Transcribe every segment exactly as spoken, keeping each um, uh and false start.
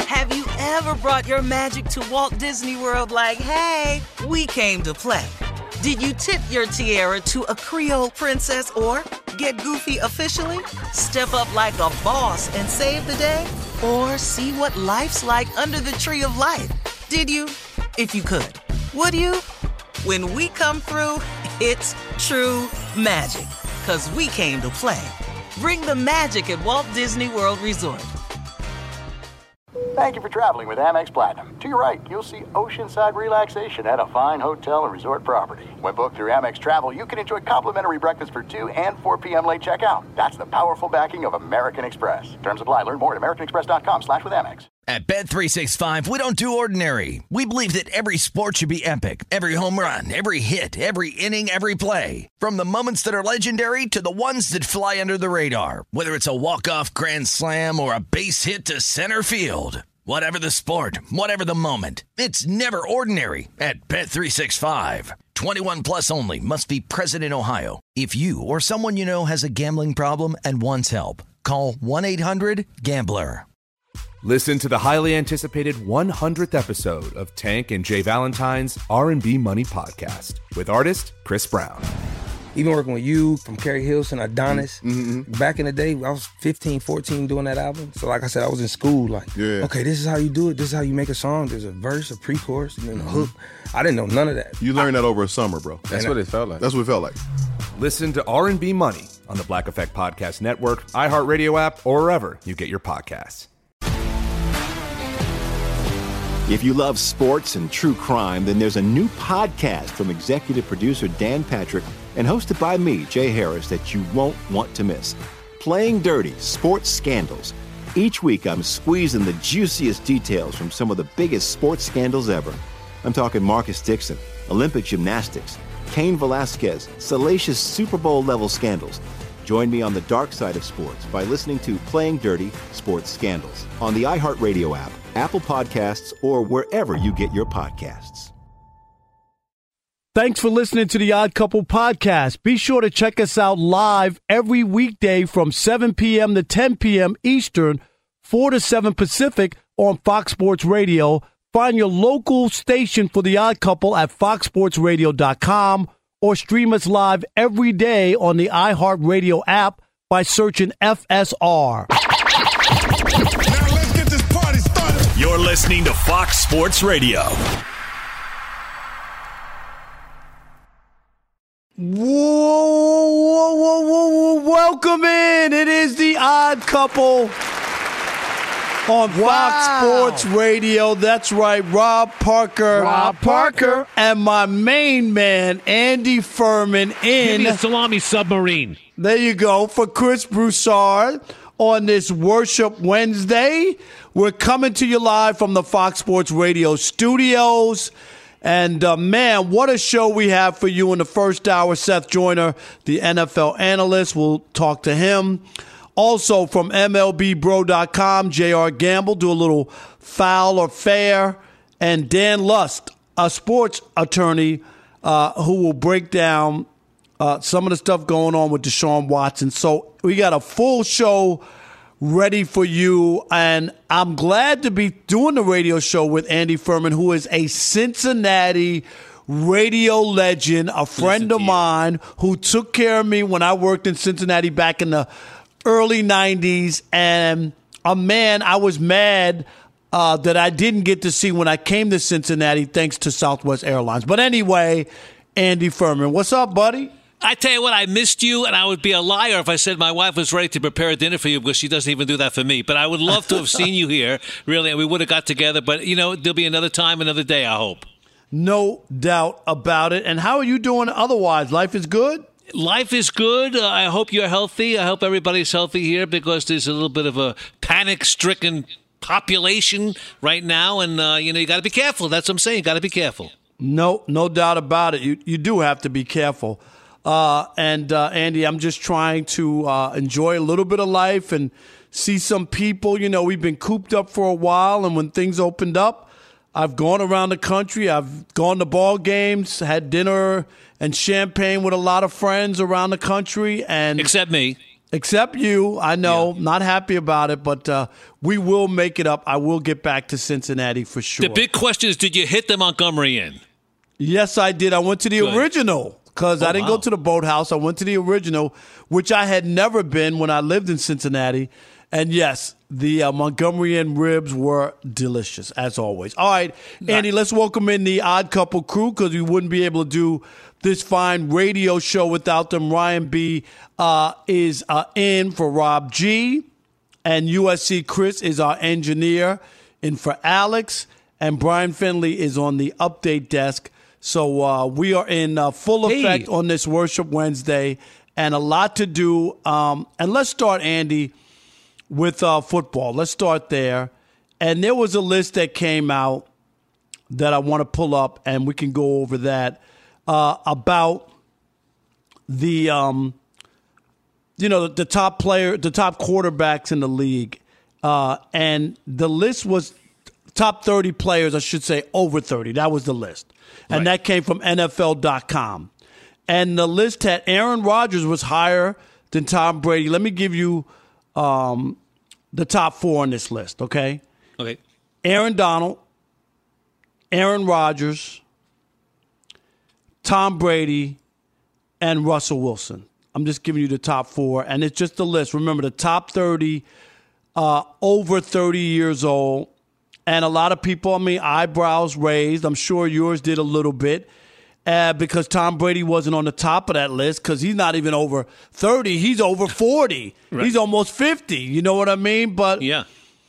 Have you ever brought your magic to Walt Disney World like, hey, we came to play? Did you tip your tiara to a Creole princess or get goofy officially? Step up like a boss and save the day? Or see what life's like under the tree of life? Did you? If you could. Would you? When we come through, it's true magic. 'Cause we came to play. Bring the magic at Walt Disney World Resort. Thank you for traveling with Amex Platinum. To your right, you'll see oceanside relaxation at a fine hotel and resort property. When booked through Amex Travel, you can enjoy complimentary breakfast for two and four p.m. late checkout. That's the powerful backing of American Express. Terms apply. Learn more at americanexpress.com slash with Amex. At Bet three sixty-five, we don't do ordinary. We believe that every sport should be epic. Every home run, every hit, every inning, every play. From the moments that are legendary to the ones that fly under the radar. Whether it's a walk-off grand slam or a base hit to center field. Whatever the sport, whatever the moment, it's never ordinary at Bet three sixty-five. twenty-one plus only. Must be present in Ohio. If you or someone you know has a gambling problem and wants help, call one eight hundred gambler. Listen to the highly anticipated one hundredth episode of Tank and Jay Valentine's R and B Money Podcast with artist Chris Brown. Even working with you, from Kerry Hilson, Adonis, Mm-hmm. back in the day, I was fifteen, fourteen doing that album. So like I said, I was in school like, Yeah. okay, this is how you do it. This is how you make a song. There's a verse, a pre-chorus, and then a hook. I didn't know none of that. You learned that over a summer, bro. That's what it felt like. That's what it felt like. Listen to R and B Money on the Black Effect Podcast Network, iHeartRadio app, or wherever you get your podcasts. If you love sports and true crime, then there's a new podcast from executive producer Dan Patrick and hosted by me, Jay Harris, that you won't want to miss. Playing Dirty: Sports Scandals. Each week, I'm squeezing the juiciest details from some of the biggest sports scandals ever. I'm talking Marcus Dixon, Olympic gymnastics, Cain Velasquez, salacious Super Bowl-level scandals. Join me on the dark side of sports by listening to Playing Dirty: Sports Scandals on the iHeartRadio app, Apple Podcasts, or wherever you get your podcasts. Thanks for listening to the Odd Couple podcast. Be sure to check us out live every weekday from seven p.m. to ten p.m. Eastern, four to seven Pacific on Fox Sports Radio. Find your local station for the Odd Couple at fox sports radio dot com or stream us live every day on the iHeartRadio app by searching F S R. Now let's get this party started. You're listening to Fox Sports Radio. Whoa, whoa, whoa, whoa, whoa, welcome in. It is the Odd Couple on Fox Wow. Sports Radio. That's right, Rob Parker. Rob Parker. And my main man, Andy Furman, in. Give me a salami submarine. There you go. For Chris Broussard on this Worship Wednesday. We're coming to you live from the Fox Sports Radio studios. And, uh, man, what a show we have for you in the first hour. Seth Joyner, the N F L analyst, we'll talk to him. Also from M L B Bro dot com, J R Gamble, do a little foul or fair. And Dan Lust, a sports attorney uh, who will break down uh, some of the stuff going on with Deshaun Watson. So we got a full show ready for you, and I'm glad to be doing the radio show with Andy Furman, who is a Cincinnati radio legend, a friend of mine who took care of me when I worked in Cincinnati back in the early nineties, and a man I was mad uh, that I didn't get to see when I came to Cincinnati thanks to Southwest Airlines. But anyway, Andy Furman, what's up, buddy? I tell you what, I missed you, and I would be a liar if I said my wife was ready to prepare a dinner for you because she doesn't even do that for me. But I would love to have seen you here, really, and we would have got together. But, you know, there'll be another time, another day, I hope. No doubt about it. And how are you doing otherwise? Life is good? Life is good. Uh, I hope you're healthy. I hope everybody's healthy here because there's a little bit of a panic-stricken population right now. And, uh, you know, you got to be careful. That's what I'm saying. You got to be careful. No, no doubt about it. You, you do have to be careful. Uh, and, uh, Andy, I'm just trying to uh, enjoy a little bit of life and see some people. You know, we've been cooped up for a while, and when things opened up, I've gone around the country. I've gone to ball games, had dinner and champagne with a lot of friends around the country. And except me. Except you. I know. Yeah. Not happy about it, but uh, we will make it up. I will get back to Cincinnati for sure. The big question is, did you hit the Montgomery Inn? Yes, I did. I went to the Good. original because oh, I didn't wow. go to the Boathouse. I went to the original, which I had never been when I lived in Cincinnati. And yes, the uh, Montgomery Inn ribs were delicious, as always. All right, Andy, let's welcome in the Odd Couple crew because we wouldn't be able to do this fine radio show without them. Ryan B. Uh, is uh, in for Rob G. And U S C Chris is our engineer in for Alex. And Brian Finley is on the update desk. So uh, we are in uh, full effect hey. on this Worship Wednesday and a lot to do. Um, and let's start, Andy, with uh, football. Let's start there. And there was a list that came out that I want to pull up, and we can go over that, uh, about the, um, you know, the top player, the top quarterbacks in the league. Uh, and the list was top thirty players, I should say over thirty. That was the list. And right. that came from N F L dot com. And the list had Aaron Rodgers was higher than Tom Brady. Let me give you um, the top four on this list, okay? Okay. Aaron Donald, Aaron Rodgers, Tom Brady, and Russell Wilson. I'm just giving you the top four, and it's just a list. Remember, the top thirty, uh, over thirty years old, and a lot of people, I mean, eyebrows raised. I'm sure yours did a little bit. Uh, because Tom Brady wasn't on the top of that list because he's not even over thirty. He's over forty. Right. He's almost fifty. You know what I mean? But yeah,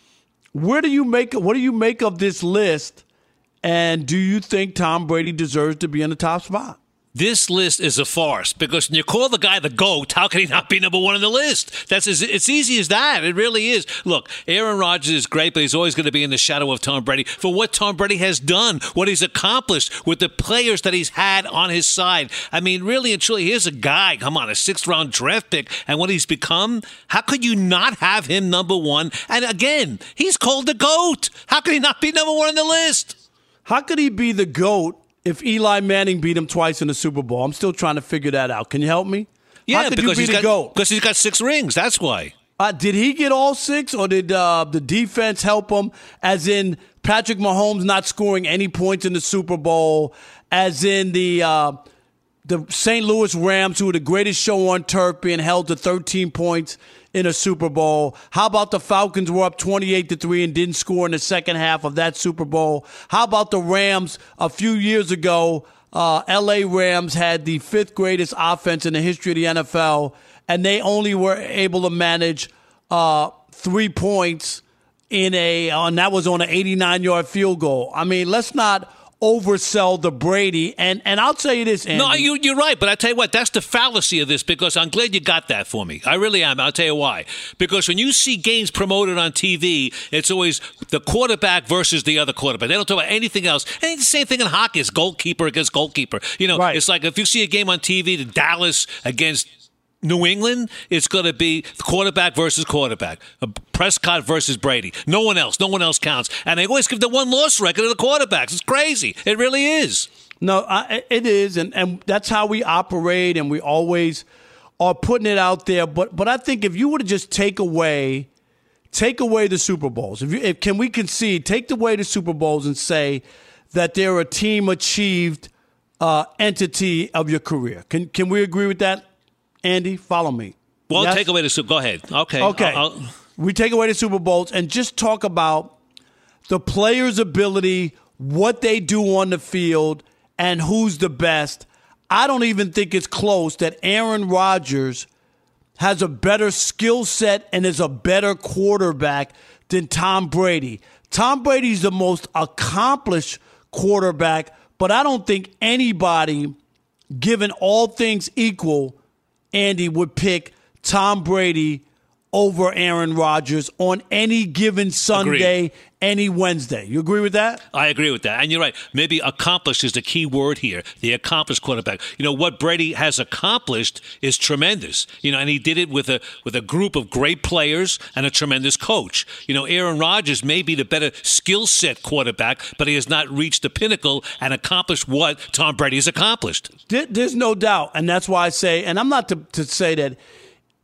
where do you make what do you make of this list? And do you think Tom Brady deserves to be in the top spot? This list is a farce because when you call the guy the GOAT, how can he not be number one on the list? That's as, it's easy as that. It really is. Look, Aaron Rodgers is great, but he's always going to be in the shadow of Tom Brady for what Tom Brady has done, what he's accomplished with the players that he's had on his side. I mean, really and truly, here's a guy, come on, a sixth-round draft pick, and what he's become, how could you not have him number one? And again, he's called the GOAT. How could he not be number one on the list? How could he be the GOAT if Eli Manning beat him twice in the Super Bowl? I'm still trying to figure that out. Can you help me? Yeah, How could because, you be he's the got, GOAT? because he's got six rings. That's why. Uh, did he get all six, or did uh, the defense help him? As in Patrick Mahomes not scoring any points in the Super Bowl, as in the uh, the Saint Louis Rams, who were the greatest show on turf, being held to thirteen points in a Super Bowl. How about the Falcons were up twenty-eight to three and didn't score in the second half of that Super Bowl? How about the Rams a few years ago? Uh, L A Rams had the fifth greatest offense in the history of the N F L, and they only were able to manage uh, three points in a, uh, and that was on an eighty-nine-yard field goal. I mean, let's not oversell the Brady. And and I'll tell you this, Andy. No, you, you're right. But I tell you what, that's the fallacy of this, because I'm glad you got that for me. I really am. I'll tell you why. Because when you see games promoted on T V, it's always the quarterback versus the other quarterback. They don't talk about anything else. And it's the same thing in hockey. It's goalkeeper against goalkeeper. You know, right. It's like if you see a game on T V, the Dallas against New England, it's going to be the quarterback versus quarterback. Prescott versus Brady. No one else. No one else counts. And they always give the one-loss record to the quarterbacks. It's crazy. It really is. No, I, it is, and, and that's how we operate, and we always are putting it out there. But but I think if you were to just take away, take away the Super Bowls, if you if, can we concede, take away the Super Bowls and say that they're a team-achieved uh, entity of your career. Can can we agree with that? Andy, follow me. Well, yes? take away the Super. Go ahead. Okay. Okay. I'll, I'll... We take away the Super Bowls and just talk about the players' ability, what they do on the field, and who's the best. I don't even think it's close that Aaron Rodgers has a better skill set and is a better quarterback than Tom Brady. Tom Brady's the most accomplished quarterback, but I don't think anybody, given all things equal, Andy, would pick Tom Brady over Aaron Rodgers on any given Sunday, Agreed. Any Wednesday. You agree with that? I agree with that. And you're right. Maybe accomplished is the key word here, the accomplished quarterback. You know, what Brady has accomplished is tremendous. You know, and he did it with a with a group of great players and a tremendous coach. You know, Aaron Rodgers may be the better skill set quarterback, but he has not reached the pinnacle and accomplished what Tom Brady has accomplished. There's no doubt. And that's why I say, and I'm not to, to say that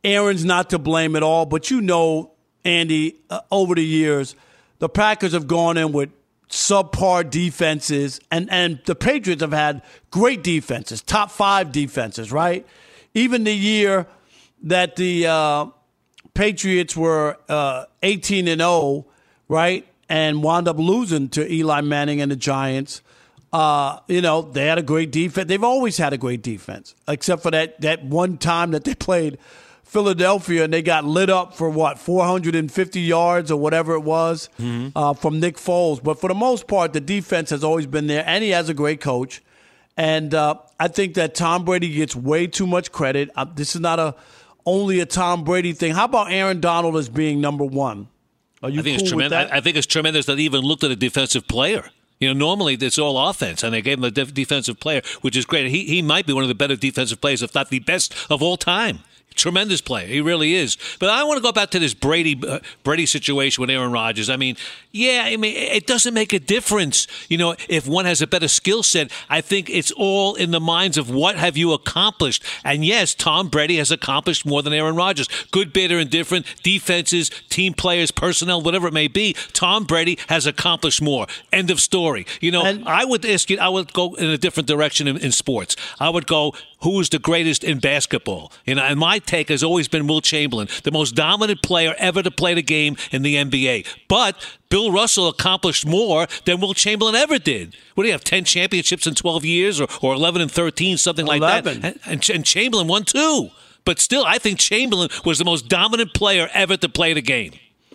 Aaron's not to blame at all, but you know, Andy, uh, over the years, the Packers have gone in with subpar defenses, and, and the Patriots have had great defenses, top five defenses, right? Even the year that the uh, Patriots were uh, eighteen and oh, right, and wound up losing to Eli Manning and the Giants, uh, you know, they had a great defense. They've always had a great defense, except for that, that one time that they played Philadelphia and they got lit up for, what, four hundred fifty yards or whatever it was mm-hmm. uh, from Nick Foles. But for the most part, the defense has always been there, and he has a great coach. And uh, I think that Tom Brady gets way too much credit. Uh, this is not a only a Tom Brady thing. How about Aaron Donald as being number one? Are you I think cool it's with tremendous. that? I, I think it's tremendous that they even looked at a defensive player. You know, normally it's all offense, and they gave him a def- defensive player, which is great. He he might be one of the better defensive players, if not the best of all time. Tremendous player. He really is. But I want to go back to this Brady uh, Brady situation with Aaron Rodgers. I mean, yeah, I mean, it doesn't make a difference. You know, if one has a better skill set, I think it's all in the minds of what have you accomplished. And yes, Tom Brady has accomplished more than Aaron Rodgers. Good, bad, or indifferent, defenses, team players, personnel, whatever it may be, Tom Brady has accomplished more. End of story. You know, and I would ask you, I would go in a different direction in, in sports. I would go, who is the greatest in basketball? You know, and my take has always been Wilt Chamberlain, the most dominant player ever to play the game in the N B A. But Bill Russell accomplished more than Wilt Chamberlain ever did. What do you have, ten championships in twelve years or, or eleven and thirteen, something like eleven. that? And, and, and Chamberlain won two. But still, I think Chamberlain was the most dominant player ever to play the game.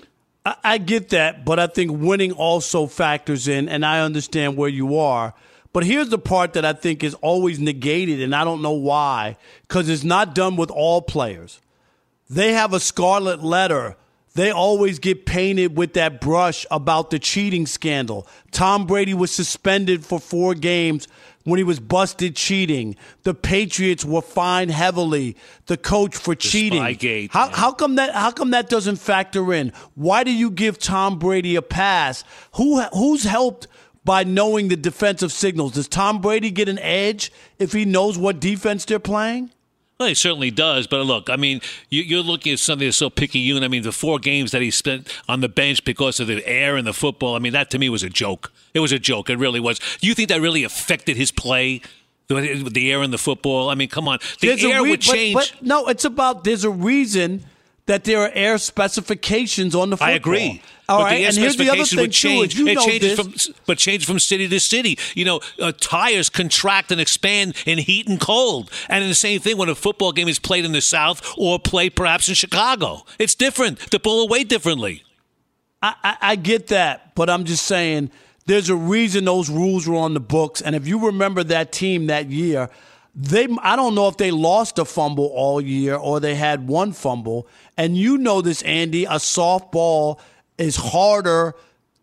I, I get that, but I think winning also factors in, and I understand where you are. But here's the part that I think is always negated, and I don't know why, because it's not done with all players. They have a scarlet letter. They always get painted with that brush about the cheating scandal. Tom Brady was suspended for four games when he was busted cheating. The Patriots were fined heavily. The coach for the cheating. Spygate, how, yeah. how come that? How come that doesn't factor in? Why do you give Tom Brady a pass? Who who's helped by knowing the defensive signals? Does Tom Brady get an edge if he knows what defense they're playing? Well, he certainly does. But look, I mean, you, you're looking at something that's so picayune. I mean, the four games that he spent on the bench because of the air and the football, I mean, that to me was a joke. It was a joke. It really was. Do you think that really affected his play? With the air and the football? I mean, come on. The There's air re- would change. But, but no, it's about there's a reason that there are air specifications on the football. I agree. All but right, the air and here's the other specification thing would change. too. Is you it know changes this. from, but changes from city to city. You know, uh, tires contract and expand in heat and cold, and the same thing when a football game is played in the South or played perhaps in Chicago. It's different. The pull away differently. I, I, I get that, but I'm just saying there's a reason those rules were on the books, and if you remember that team that year. They, I don't know if they lost a fumble all year or they had one fumble. And you know this, Andy, a softball is harder,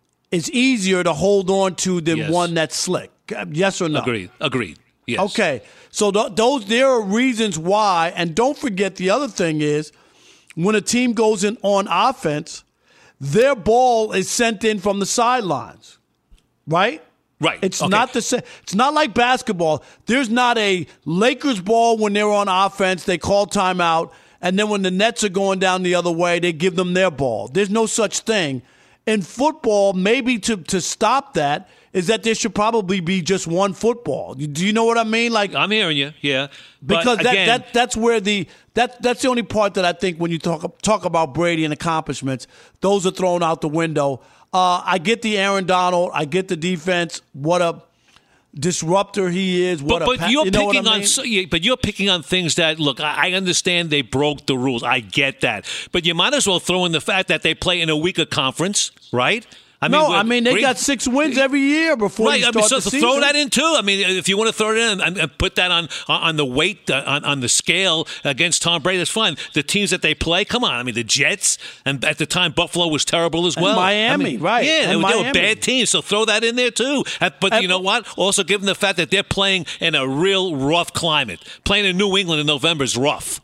is easier to hold on to than yes. one that's slick. Yes or no? Agreed. Agreed. Yes. Okay. So th- those there are reasons why. And don't forget the other thing is when a team goes in on offense, their ball is sent in from the sidelines, right? Right. It's okay. not the same. It's not like basketball. There's not a Lakers ball when they're on offense. They call timeout. And then when the Nets are going down the other way, they give them their ball. There's no such thing. In football, maybe to, to stop that is that there should probably be just one football. Do you know what I mean? Like I'm hearing you. Yeah. Because but that, again, that that's where the that that's the only part that I think when you talk talk about Brady and accomplishments, those are thrown out the window. Uh, I get the Aaron Donald. I get the defense. What a disruptor he is. What but, but a pa- you're you know picking what I mean? on, yeah, but you're picking on things that look. I, I understand they broke the rules. I get that, but you might as well throw in the fact that they play in a weaker conference, right? I no, mean, I mean they Brady, got six wins every year before right, you start I mean, so the so season. throw that in too. I mean, if you want to throw it in and, and put that on on the weight uh, on on the scale against Tom Brady, that's fine. The teams that they play, come on. I mean, the Jets and at the time Buffalo was terrible as well. And Miami, I mean, right? Yeah, and they, Miami. they were bad teams. So throw that in there too. But and, you know what? Also, given the fact that they're playing in a real rough climate, playing in New England in November is rough.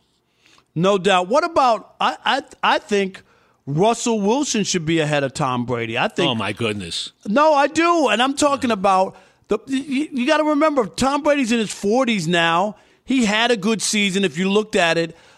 No doubt. What about? I I I think. Russell Wilson should be ahead of Tom Brady. I think. Oh my goodness! No, I do, and I'm talking about the. You, you got to remember, Tom Brady's in his forties now. He had a good season if you looked at it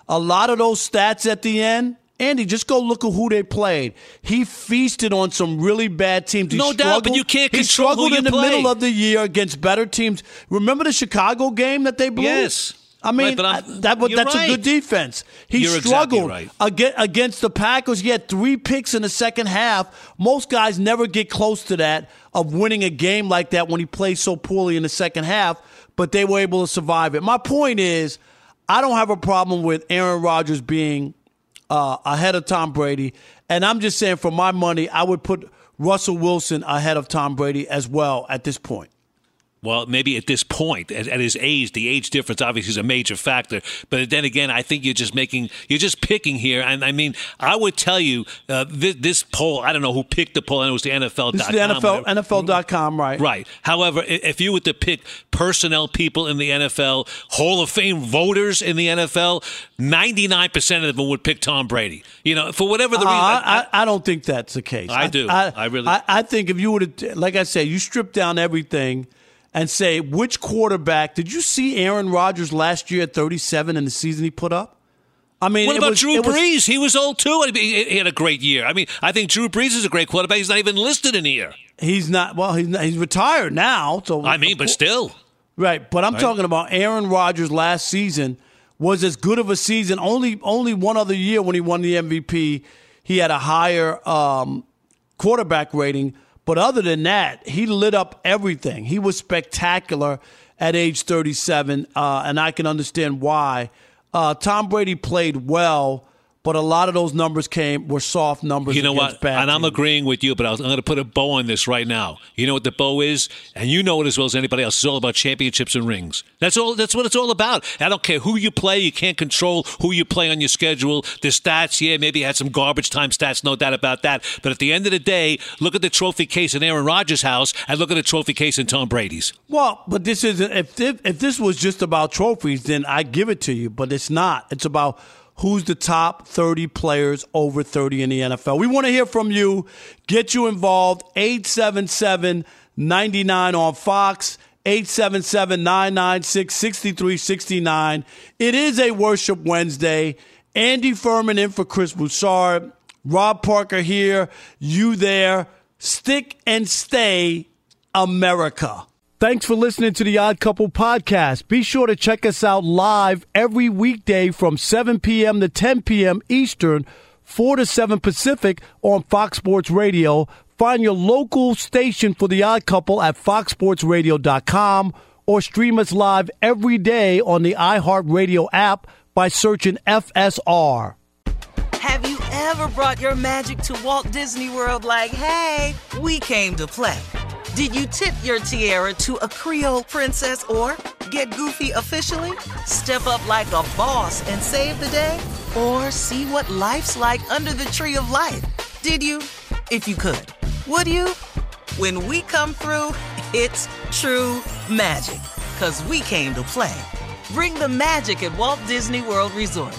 a lot of those stats at the end, Andy, just go look at who they played. He feasted on some really bad teams. He no doubt, but you can't he control struggled who you in the play. middle of the year against better teams. Remember the Chicago game that they blew? Yes. I mean, right, but I, that, you're that's right. a good defense. He You're struggled exactly right. against, against the Packers. He had three picks in the second half. Most guys never get close to that, of winning a game like that when he plays so poorly in the second half, but they were able to survive it. My point is, I don't have a problem with Aaron Rodgers being uh, ahead of Tom Brady, and I'm just saying, for my money, I would put Russell Wilson ahead of Tom Brady as well at this point. Well, maybe at this point, at, at his age, the age difference obviously is a major factor. But then again, I think you're just making, you're just picking here. And I mean, I would tell you uh, this, this poll. I don't know who picked the poll. And it was the N F L dot com. This is the N F L, N F L dot com, right? Right. However, if you were to pick personnel people in the N F L, Hall of Fame voters in the N F L, ninety-nine percent of them would pick Tom Brady. You know, for whatever the uh, reason. I, I, I don't think that's the case. I, I do. I, I really. I, I think if you would have, like I said, you strip down everything and say, which quarterback, did you see Aaron Rodgers last year at thirty-seven in the season he put up? I mean, what it about was, Drew it was, Brees? He was old too. I mean, he had a great year. I mean, I think Drew Brees is a great quarterback. He's not even listed in here. He's not. Well, he's not, he's retired now. So I mean, but still, right. But I'm right? talking about Aaron Rodgers last season was as good of a season. Only only one other year when he won the M V P, he had a higher um, quarterback rating. But other than that, he lit up everything. He was spectacular at age thirty-seven, uh, and I can understand why. Uh, Tom Brady played well, but a lot of those numbers came were soft numbers. You know against what? bad And I'm teams. agreeing with you, but I was, I'm going to put a bow on this right now. You know what the bow is, and you know it as well as anybody else. It's all about championships and rings. That's all. That's what it's all about. I don't care who you play. You can't control who you play on your schedule. The stats, yeah, maybe you had some garbage time stats, no doubt about that. But at the end of the day, look at the trophy case in Aaron Rodgers' house, and look at the trophy case in Tom Brady's. Well, but this isn't. If if, if this was just about trophies, then I give it to you. But it's not. It's about who's the top thirty players over thirty in the N F L. We want to hear from you. Get you involved. eight seven seven, nine nine on Fox. eight seven seven, nine nine six, six three six nine. It is a Worship Wednesday. Andy Furman in for Chris Broussard. Rob Parker here. You there. Stick and stay, America. Thanks for listening to the Odd Couple podcast. Be sure to check us out live every weekday from seven p.m. to ten p.m. Eastern, four to seven Pacific on Fox Sports Radio. Find your local station for the Odd Couple at fox sports radio dot com or stream us live every day on the iHeartRadio app by searching F S R. Have you ever brought your magic to Walt Disney World like, hey, we came to play? Did you tip your tiara to a Creole princess or get goofy officially? Step up like a boss and save the day? Or see what life's like under the tree of life? Did you? If you could. Would you? When we come through, it's true magic. 'Cause we came to play. Bring the magic at Walt Disney World Resort.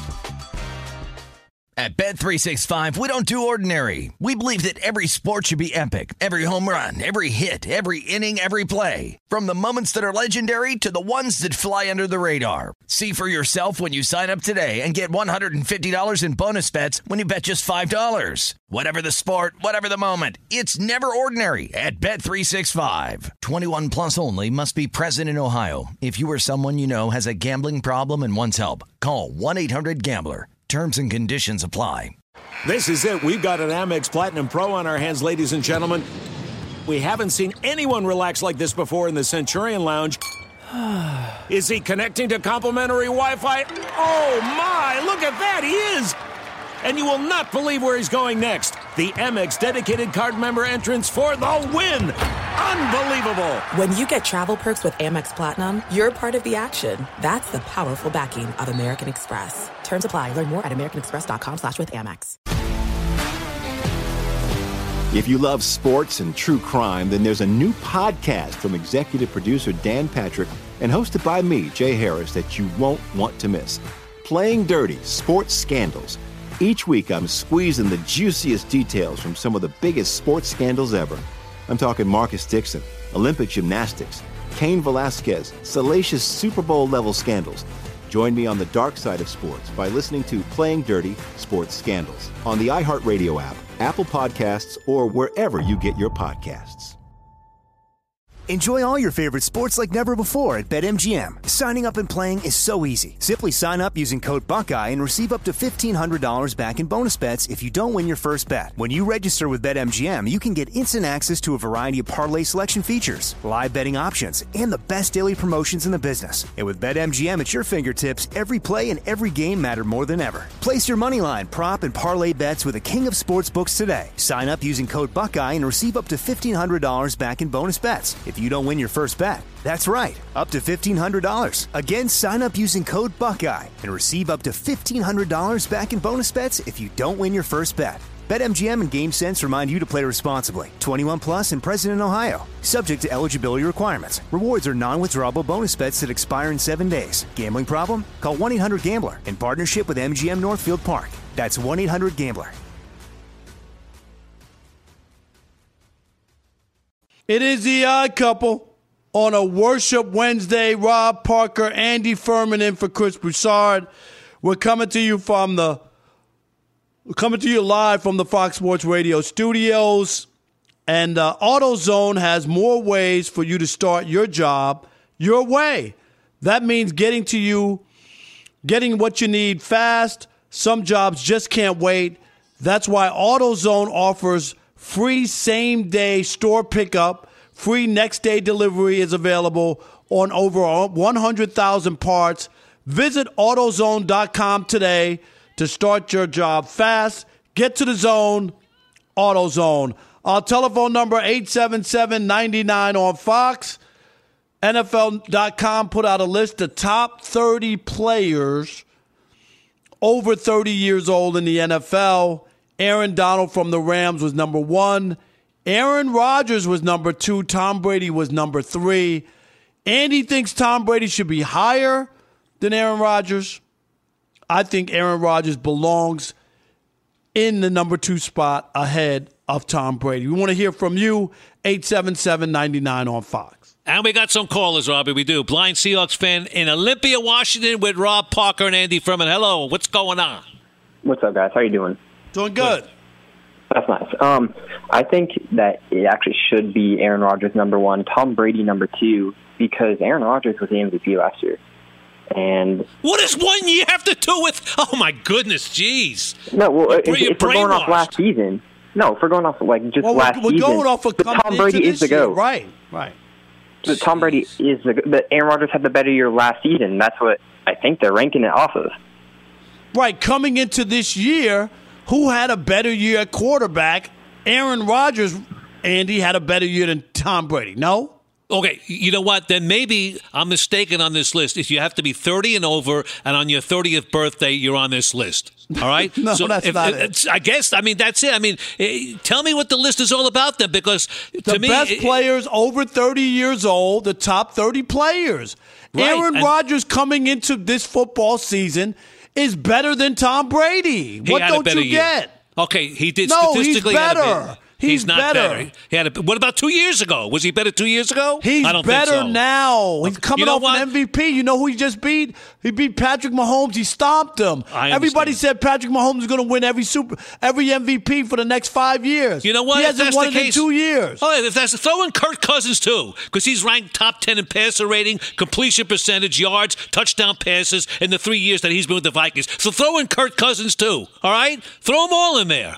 At Bet three sixty-five, we don't do ordinary. We believe that every sport should be epic. Every home run, every hit, every inning, every play. From the moments that are legendary to the ones that fly under the radar. See for yourself when you sign up today and get one hundred fifty dollars in bonus bets when you bet just five dollars. Whatever the sport, whatever the moment, it's never ordinary at Bet three sixty-five. twenty-one plus only. Must be present in Ohio. If you or someone you know has a gambling problem and wants help, call one eight hundred gambler. Terms and conditions apply. This is it. We've got an Amex Platinum Pro on our hands, ladies and gentlemen. We haven't seen anyone relax like this before in the Centurion Lounge. Is he connecting to complimentary Wi-Fi? Oh, my. Look at that. He is. And you will not believe where he's going next. The Amex dedicated card member entrance for the win. Unbelievable. When you get travel perks with Amex Platinum, you're part of the action. That's the powerful backing of American Express. Terms apply. Learn more at americanexpress.com slash with Amex. If you love sports and true crime, then there's a new podcast from executive producer Dan Patrick and hosted by me, Jay Harris, that you won't want to miss. Playing Dirty: Sports Scandals. Each week, I'm squeezing the juiciest details from some of the biggest sports scandals ever. I'm talking Marcus Dixon, Olympic gymnastics, Cain Velasquez, salacious Super Bowl-level scandals. Join me on the dark side of sports by listening to Playing Dirty Sports Scandals on the iHeartRadio app, Apple Podcasts, or wherever you get your podcasts. Enjoy all your favorite sports like never before at BetMGM. Signing up and playing is so easy. Simply sign up using code Buckeye and receive up to fifteen hundred dollars back in bonus bets if you don't win your first bet. When you register with BetMGM, you can get instant access to a variety of parlay selection features, live betting options, and the best daily promotions in the business. And with BetMGM at your fingertips, every play and every game matter more than ever. Place your moneyline, prop, and parlay bets with the king of sportsbooks today. Sign up using code Buckeye and receive up to fifteen hundred dollars back in bonus bets if you don't win your first bet. That's right, up to fifteen hundred dollars. Again, sign up using code Buckeye and receive up to fifteen hundred dollars back in bonus bets if you don't win your first bet. BetMGM and GameSense remind you to play responsibly. twenty-one plus and present in Ohio. Subject to eligibility requirements. Rewards are non-withdrawable bonus bets that expire in seven days. Gambling problem? Call one eight hundred gambler in partnership with M G M Northfield Park. That's one eight hundred gambler. It is the Odd Couple on a Worship Wednesday. Rob Parker, Andy Furman in for Chris Broussard. We're coming to you from the we're coming to you live from the Fox Sports Radio studios. And uh, AutoZone has more ways for you to start your job your way. That means getting to you, getting what you need fast. Some jobs just can't wait. That's why AutoZone offers free same-day store pickup. Free next-day delivery is available on over one hundred thousand parts. Visit AutoZone dot com today to start your job fast. Get to the zone, AutoZone. Our telephone number, eight seven seven, nine nine on Fox. N F L dot com put out a list of top thirty players over thirty years old in the N F L. Aaron Donald from the Rams was number one. Aaron Rodgers was number two. Tom Brady was number three. Andy thinks Tom Brady should be higher than Aaron Rodgers. I think Aaron Rodgers belongs in the number two spot ahead of Tom Brady. We want to hear from you, eight seven seven, nine nine on Fox. And we got some callers, Robbie. We do. Blind Seahawks fan in Olympia, Washington with Rob Parker and Andy Furman. Hello. What's going on? What's up, guys? How you doing? Doing good. good. That's nice. Um, I think that it actually should be Aaron Rodgers number one, Tom Brady number two, because Aaron Rodgers was the M V P last year. And what does one year have to do with? Oh my goodness, jeez. No, well, if, if we're going off last season, no, if we're going off like just well, last we're, we're season, going off of Tom Brady is the GOAT. Right, right. But Tom Brady is the. But Aaron Rodgers had the better year last season. That's what I think they're ranking it off of. Right, coming into this year, who had a better year at quarterback? Aaron Rodgers, Andy, had a better year than Tom Brady. No? Okay, you know what? Then maybe I'm mistaken on this list. If you have to be thirty and over, and on your thirtieth birthday, you're on this list. All right? no, so that's if, not if, it. I guess, I mean, that's it. I mean, tell me what the list is all about then, because the to me, best it, players over thirty years old, the top thirty players. Right, Aaron and, Rodgers coming into this football season is better than Tom Brady. What don't you year. get? Okay, he did no, statistically. he's better. Had a bit. He's, he's not better. better. He had a, what about two years ago? Was he better two years ago? He's I don't better think so. now. He's coming you know off what? an M V P. You know who he just beat? He beat Patrick Mahomes. He stomped him. I Everybody understand. said Patrick Mahomes is going to win every super, every M V P for the next five years. You know what? He If hasn't that's won the it case, in two years. Oh, if that's throw in Kirk Cousins too, because he's ranked top ten in passer rating, completion percentage, yards, touchdown passes in the three years that he's been with the Vikings. So throw in Kirk Cousins too. All right, throw them all in there.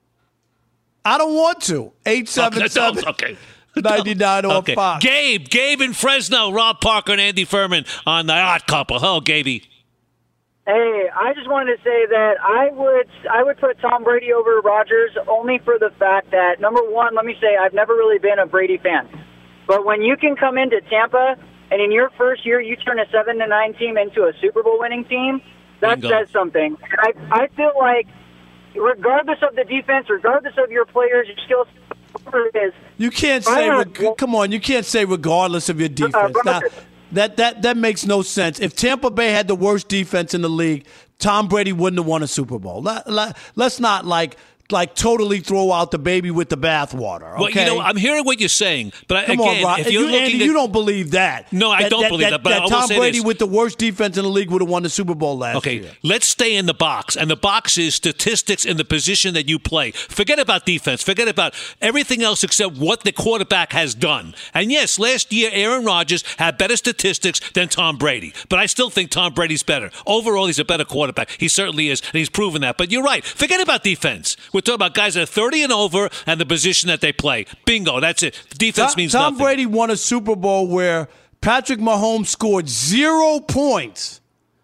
I don't want to. eight seven seven, okay. ninety-nine on okay. Fox. Gabe, Gabe in Fresno, Rob Parker and Andy Furman on the Odd Couple. Hello, Gabe. Hey, I just wanted to say that I would I would put Tom Brady over Rodgers only for the fact that, number one, let me say, I've never really been a Brady fan. But when you can come into Tampa and in your first year you turn a seven to nine team into a Super Bowl winning team, that Bingo. says something. And I, I feel like regardless of the defense, regardless of your players, your skills, whatever it is. You can't say, reg- come on, you can't say regardless of your defense. Now, that, that, that makes no sense. If Tampa Bay had the worst defense in the league, Tom Brady wouldn't have won a Super Bowl. Let, let, let's not, like, like totally throw out the baby with the bathwater. Okay? Well, you know, I'm hearing what you're saying, but I, Come again, on, Rod. if you're you, looking Andy, at, you don't believe that. No, I that, don't that, believe that. that But that I will Tom say Brady this. with the worst defense in the league would have won the Super Bowl last Okay, year. let's stay in the box, and the box is statistics in the position that you play. Forget about defense. Forget about everything else except what the quarterback has done. And yes, last year Aaron Rodgers had better statistics than Tom Brady, but I still think Tom Brady's better. Overall, he's a better quarterback. He certainly is, and he's proven that. But you're right. Forget about defense. We're talking about guys that are thirty and over and the position that they play. Bingo, that's it. Defense Tom, means Tom nothing. Brady won a Super Bowl where Patrick Mahomes scored zero points.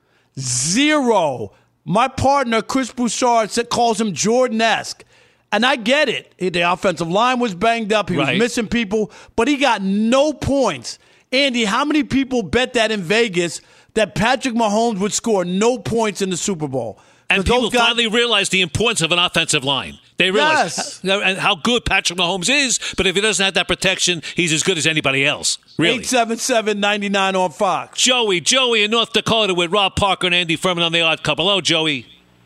Zero. My partner, Chris Broussard, calls him Jordan-esque. And I get it. The offensive line was banged up. He was Right. missing people. But he got no points. Andy, how many people bet that in Vegas that Patrick Mahomes would score no points in the Super Bowl? And people finally realized the importance of an offensive line. They realize Yes. how good Patrick Mahomes is, but if he doesn't have that protection, he's as good as anybody else. Really. eight seven seven, nine nine on Fox. Joey, Joey in North Dakota with Rob Parker and Andy Furman on The Odd Couple. Hello, Joey.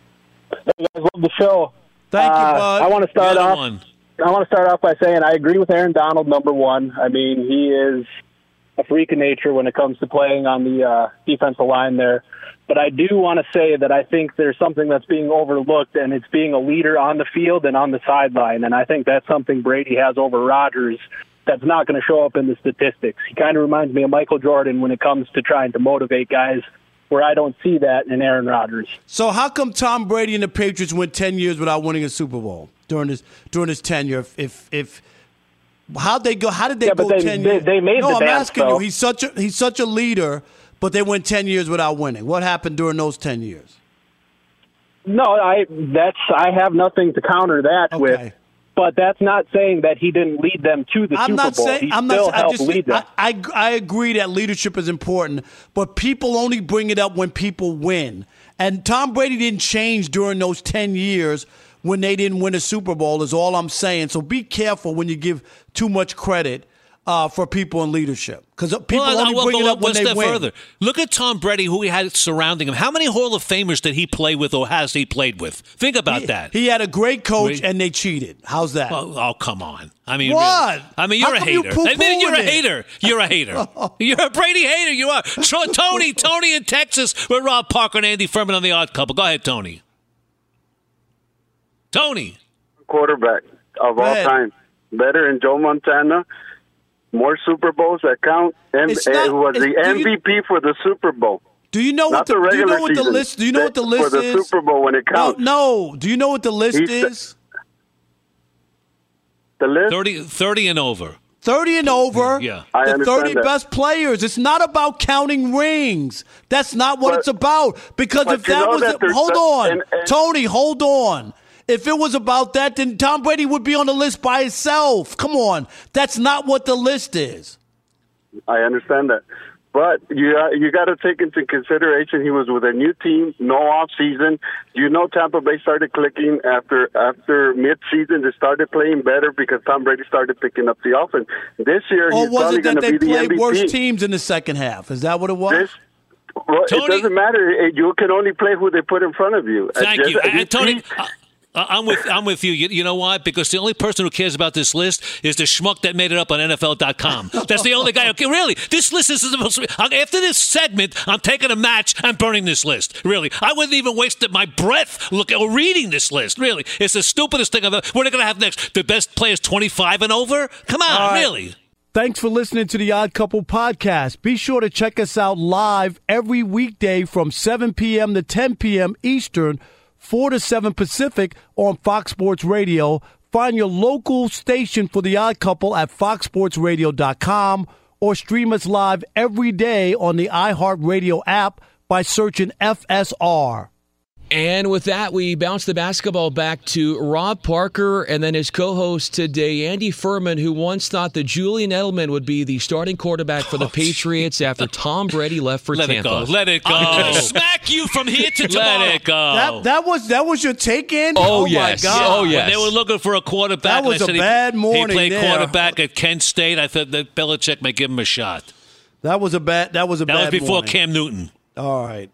I love the show. Thank you, Uh, bud. I want to start You're the off. one. I want to start off by saying I agree with Aaron Donald. Number one, I mean he is a freak of nature when it comes to playing on the uh, defensive line there. But I do want to say that I think there's something that's being overlooked, and it's being a leader on the field and on the sideline. And I think that's something Brady has over Rodgers that's not going to show up in the statistics. He kind of reminds me of Michael Jordan when it comes to trying to motivate guys, where I don't see that in Aaron Rodgers. So how come Tom Brady and the Patriots went ten years without winning a Super Bowl during his during his tenure? If if, if how'd they go? How did they Yeah, go but they- ten they- years? they made no, the I'm dance, asking though. you. He's such a he's such a leader, but they went ten years without winning. What happened during those ten years? No, I that's I have nothing to counter that Okay. with. But that's not saying that he didn't lead them to the I'm Super not Bowl. saying he I'm still not. I helped just lead them. I, I I agree that leadership is important, but people only bring it up when people win. And Tom Brady didn't change during those ten years when they didn't win a Super Bowl. Is all I'm saying. So be careful when you give too much credit uh, for people in leadership, because people Well, only well, bring it well, up when one they step win. further. Look at Tom Brady, who he had surrounding him. How many Hall of Famers did he play with, or has he played with? Think about He, that. he had a great coach, Wait. and they cheated. How's that? Oh, oh, come on. I mean, What? really. I mean, How you're a come you hater. Admit it, you're a poo-pooing it? hater. You're a hater. You're a Brady hater. You are. Tro- Tony, Tony in Texas with Rob Parker and Andy Furman on The Odd Couple. Go ahead, Tony. Tony. Quarterback of Go all ahead. time. Better than Joe Montana. More Super Bowls that count. And It's uh, not- who was it's- the do you- M V P for the Super Bowl. Do you know what Not the, the do you regular know what the season. list? Do you know what the list For the is? Super Bowl when it No, counts. no. Do you know what the list He's the- is? The list? thirty, thirty and over. thirty and over. Yeah. I the understand thirty that. best players. It's not about counting rings. That's not what But- it's about. Because but if you that know was, that a, there's hold the- on, and- and- Tony, hold on. If it was about that, then Tom Brady would be on the list by himself. Come on, that's not what the list is. I understand that. But you uh, you got to take into consideration he was with a new team, no off season. You know, Tampa Bay started clicking after after mid season. They started playing better because Tom Brady started picking up the offense. This year, Or he's was probably it that going to they be the played M V P. worse teams in the second half? Is that what it was? This, well, Tony- it doesn't matter. It- You can only play who they put in front of you. Thank Just- you. And, he- Tony, he- I, I'm with I'm with you. you. You know why? Because the only person who cares about this list is the schmuck that made it up on N F L dot com. That's the only guy. Okay, really, this list is supposed to be. After this segment, I'm taking a match and burning this list. Really, I wouldn't even waste my breath look or reading this list. Really, it's the stupidest thing I've ever. What are they going to have next? The best players twenty-five and over? Come on, All right. really. Thanks for listening to the Odd Couple podcast. Be sure to check us out live every weekday from seven p.m. to ten p.m. Eastern, four to seven Pacific on Fox Sports Radio. Find your local station for the Odd Couple at fox sports radio dot com or stream us live every day on the iHeartRadio app by searching F S R. And with that, we bounce the basketball back to Rob Parker and then his co-host today, Andy Furman, who once thought that Julian Edelman would be the starting quarterback for the Patriots after Tom Brady left for Let Tampa. it go. Let it go. I'm gonna smack you from here to tomorrow. Let it go. That, that was that was your take, Andy? Oh, Oh, yes. my God. Oh, yes. When they were looking for a quarterback, That was and I said a bad he, morning He played there. quarterback at Kent State. I thought that Belichick may give him a shot. That was a bad. That was a That bad. was before morning. Cam Newton. All right.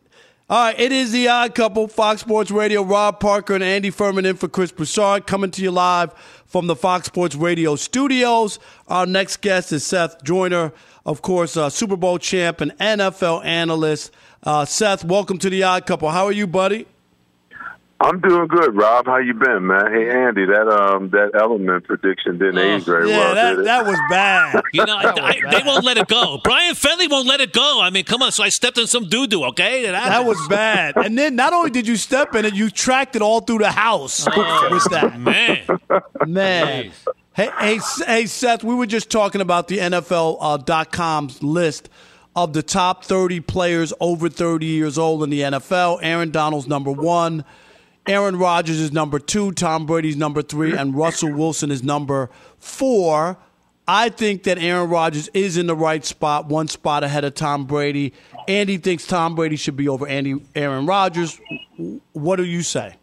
All right, it is The Odd Couple, Fox Sports Radio. Rob Parker and Andy Furman in for Chris Broussard, coming to you live from the Fox Sports Radio studios. Our next guest is Seth Joyner, of course, uh, Super Bowl champ and N F L analyst. Uh, Seth, welcome to The Odd Couple. How are you, buddy? I'm doing good, Rob. How you been, man? Hey, Andy, that um that element prediction didn't Oh, age very yeah, well, that, did it? that was bad. You know, I, I, they won't let it go. Brian Fenley won't let it go. I mean, come on. So I stepped in some doo-doo, okay? That, That was bad. And then not only did you step in it, you tracked it all through the house. Oh, What's that? Man. Man. Hey, hey, hey, Seth, we were just talking about the N F L dot com's list of the top thirty players over thirty years old in the N F L. Aaron Donald's number one. Aaron Rodgers is number two. Tom Brady's number three. And Russell Wilson is number four. I think that Aaron Rodgers is in the right spot, one spot ahead of Tom Brady. Andy thinks Tom Brady should be over Andy Aaron Rodgers. What do you say?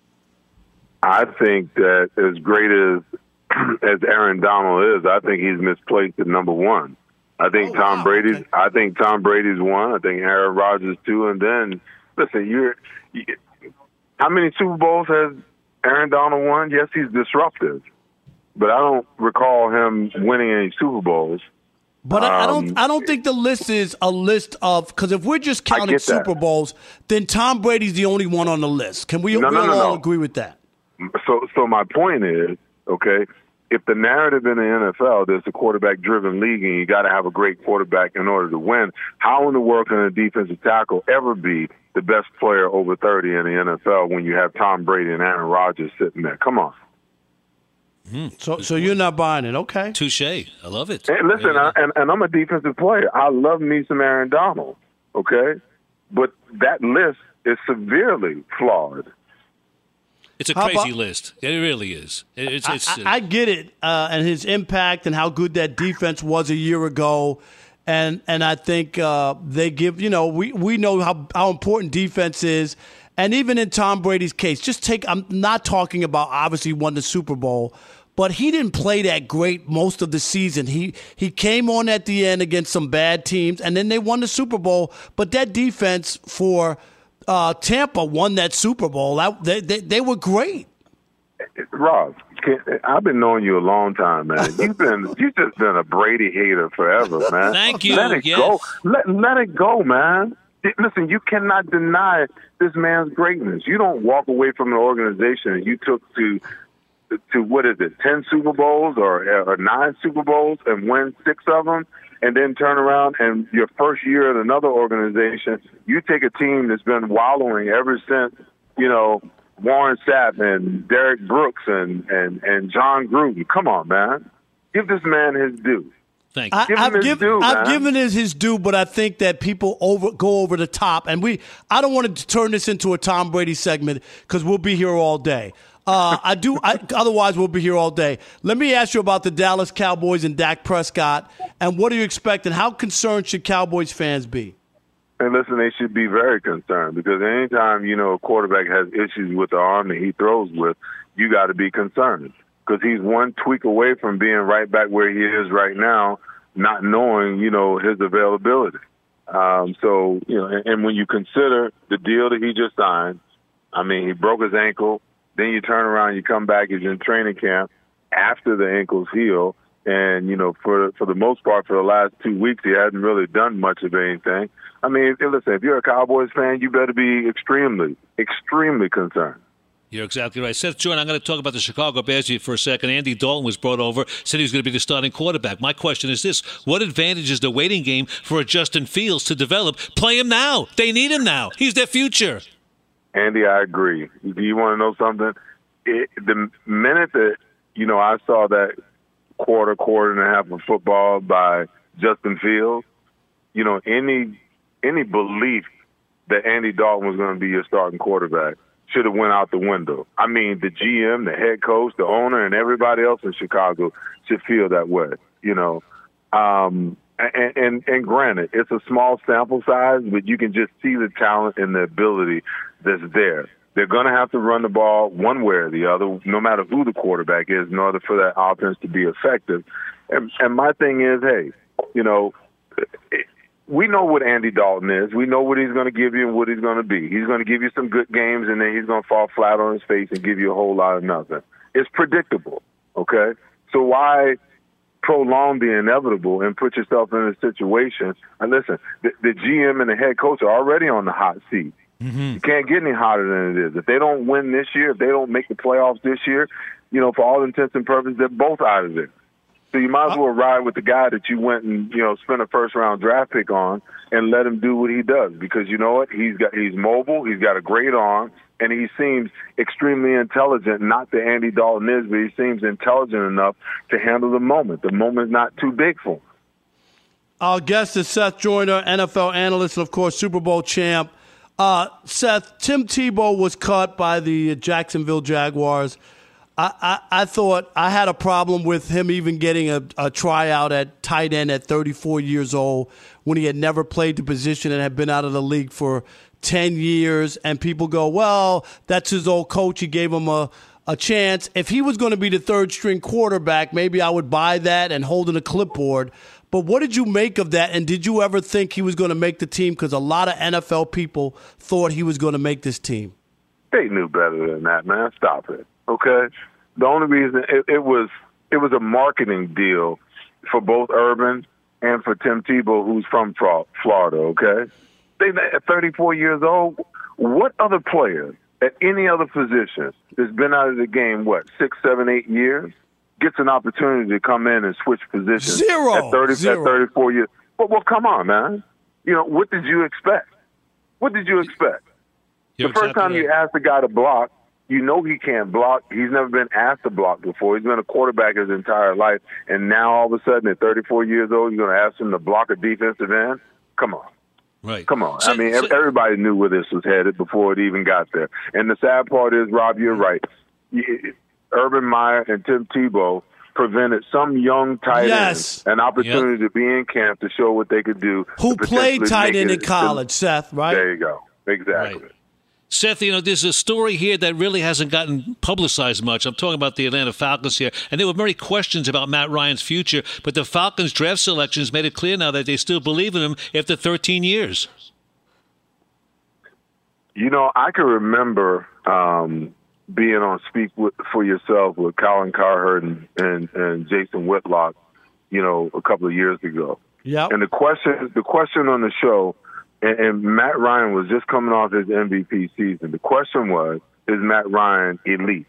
I think that as great as as Aaron Donald is, I think he's misplaced at number one. I think Oh, Tom wow, Brady's. okay. I think Tom Brady's one. I think Aaron Rodgers two, and then listen, you're. You, how many Super Bowls has Aaron Donald won? Yes, he's disruptive, but I don't recall him winning any Super Bowls. But I, I Um, don't. I don't think the list is a list of because if we're just counting get that. Super Bowls, then Tom Brady's the only one on the list. Can we? No, no, we'll no, all no. agree with that. So, so my point is, okay, if the narrative in the N F L is a quarterback-driven league and you got to have a great quarterback in order to win, how in the world can a defensive tackle ever be the best player over thirty in the N F L when you have Tom Brady and Aaron Rodgers sitting there? Come on. So, so you're not buying it, okay? Touche. I love it. And listen, I, and, and I'm a defensive player. I love me some Aaron Donald, okay? But that list is severely flawed. It's a How crazy about- list. It really is. It- It's, it's, I, I get it, uh, and his impact and how good that defense was a year ago, and and I think uh, they give you know we, we know how how important defense is, and even in Tom Brady's case, just take I'm not talking about obviously won the Super Bowl, but he didn't play that great most of the season. He he came on at the end against some bad teams, and then they won the Super Bowl. But that defense for uh, Tampa won that Super Bowl. That, they, they they were great. Rob, can, I've been knowing you a long time, man. You've been you've just been a Brady hater forever, man. Thank you, Let it yes. go. Let let it go, man. Listen, you cannot deny this man's greatness. You don't walk away from an organization you took to to what is it, ten Super Bowls or, or nine Super Bowls and win six of them, and then turn around and your first year at another organization, you take a team that's been wallowing ever since, you know, Warren Sapp and Derek Brooks and, and, and John Gruden. Come on, man. Give this man his due. Thank I, Give him I've, his give, due, I've man. given it his due, but I think that people over go over the top, and we. I don't want to turn this into a Tom Brady segment because we'll be here all day. Uh, I do. I, otherwise, we'll be here all day. Let me ask you about the Dallas Cowboys and Dak Prescott, and what do you expect, and how concerned should Cowboys fans be? And listen, they should be very concerned because anytime, you know, a quarterback has issues with the arm that he throws with, you got to be concerned because he's one tweak away from being right back where he is right now, not knowing, you know, his availability. Um, so, you know, and, and when you consider the deal that he just signed, I mean, he broke his ankle. Then you turn around, you come back, he's in training camp after the ankles heal. And, you know, for for the most part, for the last two weeks, he hasn't really done much of anything. I mean, listen, if you're a Cowboys fan, you better be extremely, extremely concerned. You're exactly right. Seth Jordan, I'm going to talk about the Chicago Bears here for a second. Andy Dalton was brought over, said he was going to be the starting quarterback. My question is this. What advantage is the waiting game for a Justin Fields to develop? Play him now. They need him now. He's their future. Andy, I agree. Do you want to know something? It, the minute that, you know, I saw that quarter, quarter and a half of football by Justin Fields, you know, any any belief that Andy Dalton was going to be your starting quarterback should have went out the window. I mean, the G M, the head coach, the owner, and everybody else in Chicago should feel that way, you know. Um, and, and, and granted, it's a small sample size, but you can just see the talent and the ability that's there. They're going to have to run the ball one way or the other, no matter who the quarterback is, in order for that offense to be effective. And, and my thing is, hey, you know, it, we know what Andy Dalton is. We know what he's going to give you and what he's going to be. He's going to give you some good games, and then he's going to fall flat on his face and give you a whole lot of nothing. It's predictable, okay? So why prolong the inevitable and put yourself in a situation? And listen, the, the G M and the head coach are already on the hot seat. Mm-hmm. You can't get any hotter than it is. If they don't win this year, if they don't make the playoffs this year, you know, for all intents and purposes, they're both out of there. So you might as well ride with the guy that you went and, you know, spent a first-round draft pick on and let him do what he does. Because you know what? He's got he's mobile, he's got a great arm, and he seems extremely intelligent. Not that Andy Dalton is, but he seems intelligent enough to handle the moment. The moment's not too big for him. Our guest is Seth Joyner, N F L analyst and, of course, Super Bowl champ. Uh, Seth, Tim Tebow was cut by the Jacksonville Jaguars. I, I, I thought I had a problem with him even getting a, a tryout at tight end at thirty-four years old when he had never played the position and had been out of the league for ten years. And people go, well, that's his old coach. He gave him a, a chance. If he was going to be the third string quarterback, maybe I would buy that and holding a clipboard. But what did you make of that? And did you ever think he was going to make the team? Because a lot of N F L people thought he was going to make this team. They knew better than that, man. Stop it. Okay, the only reason it, it was it was a marketing deal for both Urban and for Tim Tebow, who's from Florida. Okay, they at thirty-four years old. What other player at any other position that's been out of the game what six, seven, eight years gets an opportunity to come in and switch positions? Zero. At thirty, Zero. at thirty-four years. Well, well, come on, man. You know what did you expect? What did you expect? You're the first exactly time right. you ask the guy to block, you know he can't block. He's never been asked to block before. He's been a quarterback his entire life. And now all of a sudden at thirty-four years old, you're going to ask him to block a defensive end? Come on. Right. Come on. So- I mean, so- everybody knew where this was headed before it even got there. And the sad part is, Rob, you're right. You- Urban Meyer and Tim Tebow prevented some young tight Yes. end an opportunity to be in camp to show what they could do. Who to played potentially tight make end it in college, Seth, right? There you go. Exactly. Right. Seth, you know, there's a story here that really hasn't gotten publicized much. I'm talking about the Atlanta Falcons here. And there were many questions about Matt Ryan's future, but the Falcons draft selections made it clear now that they still believe in him after thirteen years. You know, I can remember um, being on Speak with, for Yourself with Colin Cowherd and, and, and Jason Whitlock, you know, a couple of years ago. Yeah. And the question, the question on the show, and, and Matt Ryan was just coming off his M V P season. The question was, is Matt Ryan elite?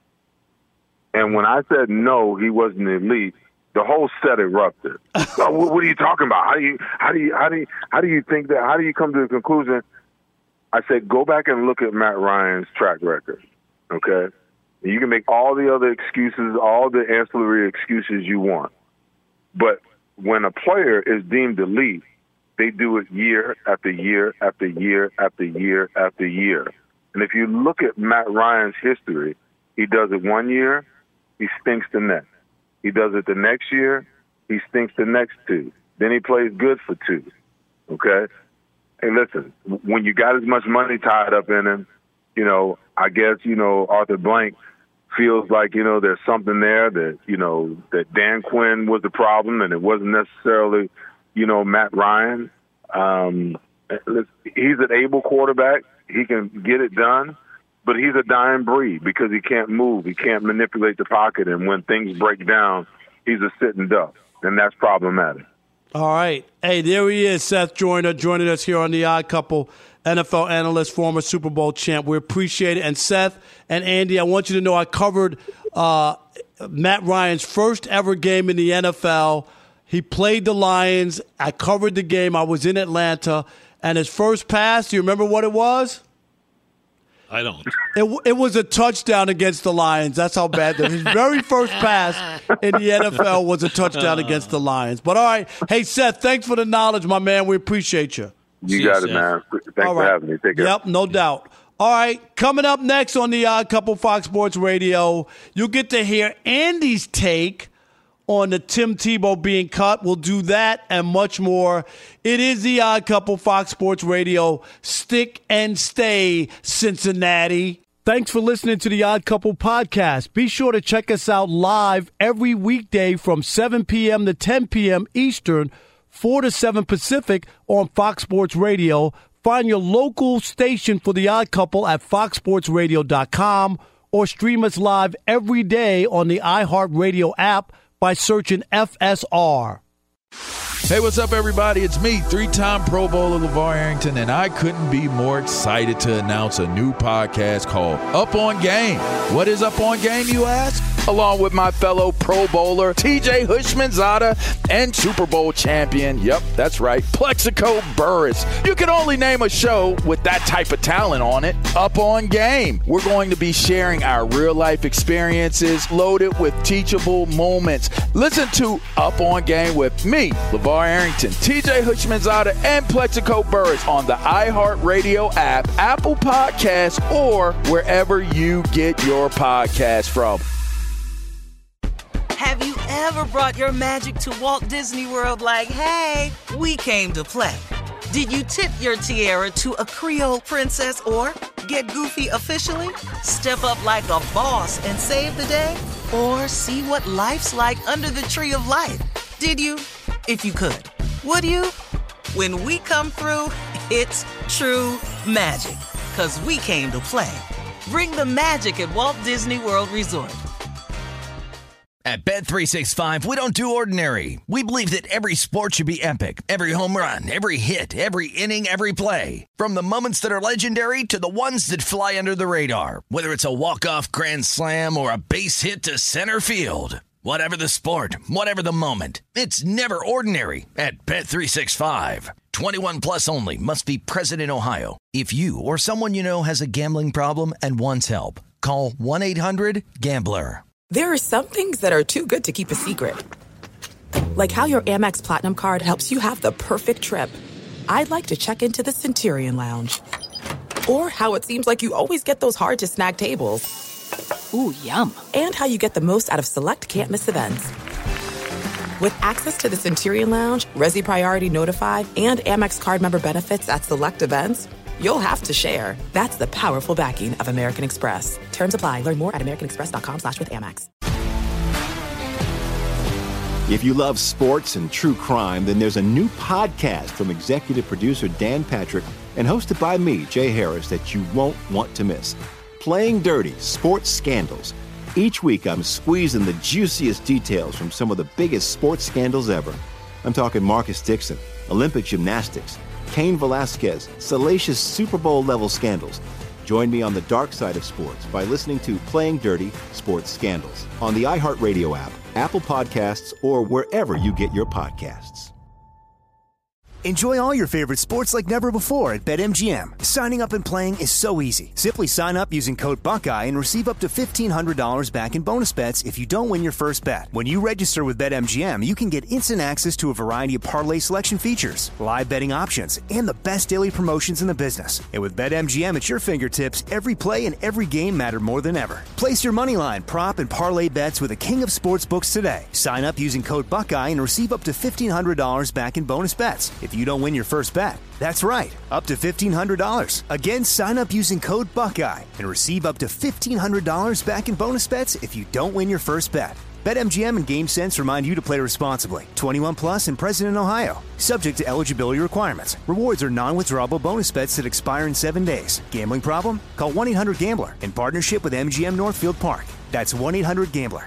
And when I said no, he wasn't elite, the whole set erupted. Oh, what, what are you talking about? How do you, how do you, how do you, how do you think that? How do you come to the conclusion? I said, go back and look at Matt Ryan's track record, okay? You can make all the other excuses, all the ancillary excuses you want. But when a player is deemed elite, they do it year after year after year after year after year. And if you look at Matt Ryan's history, he does it one year, he stinks the next. He does it the next year, he stinks the next two. Then he plays good for two, okay? Hey, listen, when you got as much money tied up in him, you know, I guess, you know, Arthur Blank feels like, you know, there's something there that, you know, that Dan Quinn was the problem and it wasn't necessarily, you know, Matt Ryan. Um, he's an able quarterback. He can get it done, but he's a dying breed because he can't move. He can't manipulate the pocket. And when things break down, he's a sitting duck, and that's problematic. All right. Hey, there he is, Seth Joyner, joining us here on The Odd Couple, N F L analyst, former Super Bowl champ. We appreciate it. And Seth and Andy, I want you to know I covered uh, Matt Ryan's first ever game in the N F L. He played the Lions. I covered the game. I was in Atlanta. And his first pass, do you remember what it was? I don't. It, it was a touchdown against the Lions. That's how bad that his very first pass in the N F L was a touchdown against the Lions. But all right. Hey, Seth, thanks for the knowledge, my man. We appreciate you. You See got you, it, man. Thanks All for right. having me. Take care. Yep, no doubt. All right, coming up next on The Odd Couple Fox Sports Radio, you'll get to hear Andy's take on the Tim Tebow being cut. We'll do that and much more. It is The Odd Couple Fox Sports Radio. Stick and stay, Cincinnati. Thanks for listening to The Odd Couple podcast. Be sure to check us out live every weekday from seven p.m. to ten p.m. Eastern four to seven Pacific on Fox Sports Radio. Find your local station for The Odd Couple at fox sports radio dot com or stream us live every day on the iHeartRadio app by searching F S R. Hey, what's up, everybody? It's me, three-time Pro Bowler LeVar Arrington, and I couldn't be more excited to announce a new podcast called Up On Game. What is Up On Game, you ask? Along with my fellow Pro Bowler, T J Houshmandzadeh, and Super Bowl champion, yep, that's right, Plexico Burress. You can only name a show with that type of talent on it. Up On Game. We're going to be sharing our real-life experiences loaded with teachable moments. Listen to Up On Game with me, LeVar Arrington, T J Houshmandzadeh, and Plexico Burress on the iHeartRadio app, Apple Podcasts, or wherever you get your podcasts from. Have you ever brought your magic to Walt Disney World like, hey, we came to play? Did you tip your tiara to a Creole princess or get goofy officially? Step up like a boss and save the day? Or see what life's like under the tree of life? Did you? If you could. Would you? When we come through, it's true magic. 'Cause we came to play. Bring the magic at Walt Disney World Resort. At Bet three sixty-five, we don't do ordinary. We believe that every sport should be epic. Every home run, every hit, every inning, every play. From the moments that are legendary to the ones that fly under the radar. Whether it's a walk-off grand slam or a base hit to center field. Whatever the sport, whatever the moment, it's never ordinary at Bet three sixty-five. twenty-one plus only. Must be present in Ohio. If you or someone you know has a gambling problem and wants help, call one eight hundred gambler. There are some things that are too good to keep a secret. Like how your Amex Platinum card helps you have the perfect trip. I'd like to check into the Centurion Lounge. Or how it seems like you always get those hard-to-snag tables. Ooh, yum. And how you get the most out of select can't-miss events. With access to the Centurion Lounge, Resi Priority Notified, and Amex card member benefits at select events, you'll have to share. That's the powerful backing of American Express. Terms apply. Learn more at americanexpress.com slash with Amex. If you love sports and true crime, then there's a new podcast from executive producer Dan Patrick and hosted by me, Jay Harris, that you won't want to miss. Playing Dirty: Sports Scandals. Each week, I'm squeezing the juiciest details from some of the biggest sports scandals ever. I'm talking Marcus Dixon, Olympic gymnastics, Cain Velasquez, salacious Super Bowl-level scandals. Join me on the dark side of sports by listening to Playing Dirty: Sports Scandals on the iHeartRadio app, Apple Podcasts, or wherever you get your podcasts. Enjoy all your favorite sports like never before at BetMGM. Signing up and playing is so easy. Simply sign up using code Buckeye and receive up to fifteen hundred dollars back in bonus bets if you don't win your first bet. When you register with BetMGM, you can get instant access to a variety of parlay selection features, live betting options, and the best daily promotions in the business. And with BetMGM at your fingertips, every play and every game matter more than ever. Place your moneyline, prop, and parlay bets with the king of sportsbooks today. Sign up using code Buckeye and receive up to fifteen hundred dollars back in bonus bets if you don't win your first bet. That's right, up to fifteen hundred dollars. Again, sign up using code Buckeye and receive up to fifteen hundred dollars back in bonus bets if you don't win your first bet. BetMGM and GameSense remind you to play responsibly. twenty-one plus and present in Ohio. Subject to eligibility requirements. Rewards are non-withdrawable bonus bets that expire in seven days. Gambling problem? Call one eight hundred gambler in partnership with M G M Northfield Park. That's one eight hundred gambler.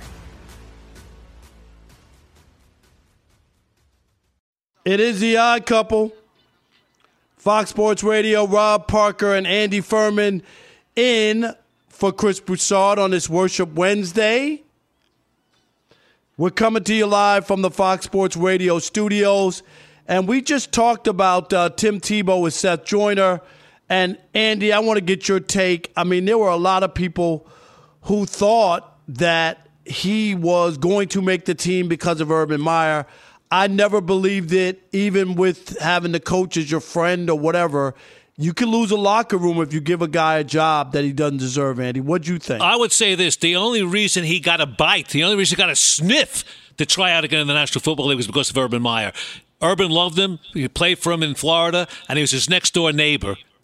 It is The Odd Couple. Fox Sports Radio, Rob Parker and Andy Furman in for Chris Broussard on this Worship Wednesday. We're coming to you live from the Fox Sports Radio studios. And we just talked about uh, Tim Tebow with Seth Joyner. And, Andy, I want to get your take. I mean, there were a lot of people who thought that he was going to make the team because of Urban Meyer. I never believed it, even with having the coach as your friend or whatever. You can lose a locker room if you give a guy a job that he doesn't deserve, Andy. What'd you think? I would say this. The only reason he got a bite, the only reason he got a sniff to try out again in the National Football League was because of Urban Meyer. Urban loved him. He played for him in Florida, and he was his next-door neighbor.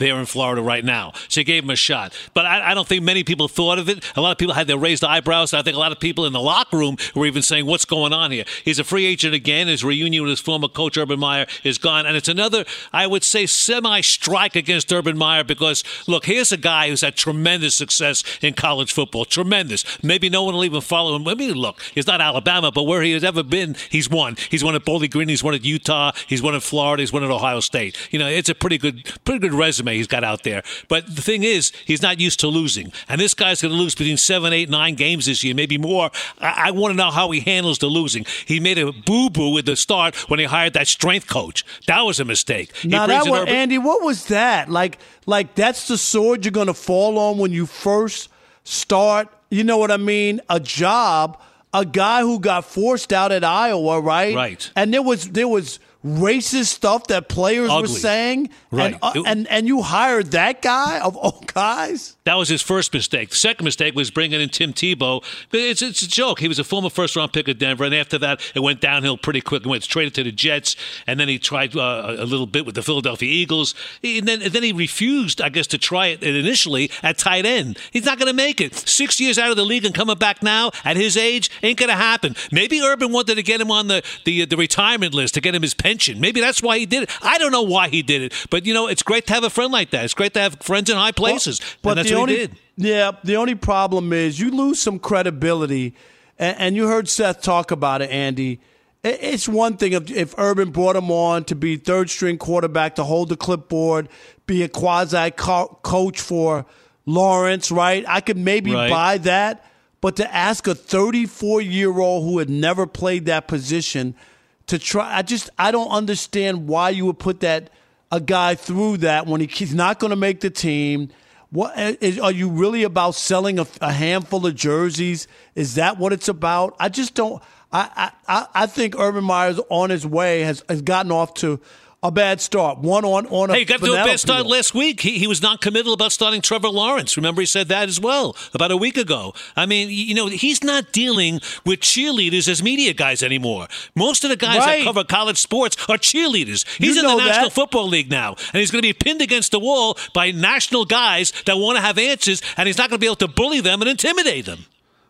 there in Florida right now. So he gave him a shot. But I, I don't think many people thought of it. A lot of people had their raised eyebrows. I think a lot of people in the locker room were even saying, what's going on here? He's a free agent again. His reunion with his former coach, Urban Meyer, is gone. And it's another, I would say, semi-strike against Urban Meyer because, look, here's a guy who's had tremendous success in college football. Tremendous. Maybe no one will even follow him. I mean, look, he's not Alabama, but where he has ever been, he's won. He's won at Bowling Green. He's won at Utah. He's won at Florida. He's won at Ohio State. You know, it's a pretty good, pretty good resume he's got out there. But the thing is, he's not used to losing. And this guy's going to lose between seven, eight, nine games this year, maybe more. I, I want to know how he handles the losing. He made a boo-boo at the start when he hired that strength coach. That was a mistake. Now that one, Andy, what was that? Like, like that's the sword you're going to fall on when you first start, you know what I mean, a job, a guy who got forced out at Iowa, right? Right. And there was there was racist stuff that players Ugly. were saying, right? And, uh, and and you hired that guy of all guys. That was his first mistake. The second mistake was bringing in Tim Tebow. It's it's a joke. He was a former first round pick of Denver, and after that, it went downhill pretty quick. He went traded to the Jets, and then he tried uh, a little bit with the Philadelphia Eagles, and then and then he refused, I guess, to try it initially at tight end. He's not going to make it. Six years out of the league and coming back now at his age ain't going to happen. Maybe Urban wanted to get him on the the the retirement list to get him his pension. Maybe that's why he did it. I don't know why he did it, but you know, it's great to have a friend like that. It's great to have friends in high places, Well, but and that's the what only, he did. Yeah, the only problem is you lose some credibility, and, and you heard Seth talk about it, Andy. It, it's one thing if, if Urban brought him on to be third-string quarterback, to hold the clipboard, be a quasi-coach for Lawrence, right? I could maybe Right. buy that, but to ask a thirty-four-year-old who had never played that position to try, I just I don't understand why you would put that a guy through that when he, he's not going to make the team. What is, are you really about selling a, a handful of jerseys? Is that what it's about? I just don't. I I, I think Urban Meyer's on his way has, has gotten off to a bad start. One on on a Hey, he got to do a banana bad start peel. last week. He, he was non-committal about starting Trevor Lawrence. Remember, he said that as well about a week ago. I mean, you know, he's not dealing with cheerleaders as media guys anymore. Most of the guys Right. that cover college sports are cheerleaders. He's You in the know National that. Football League now, and he's going to be pinned against the wall by national guys that want to have answers, and he's not going to be able to bully them and intimidate them.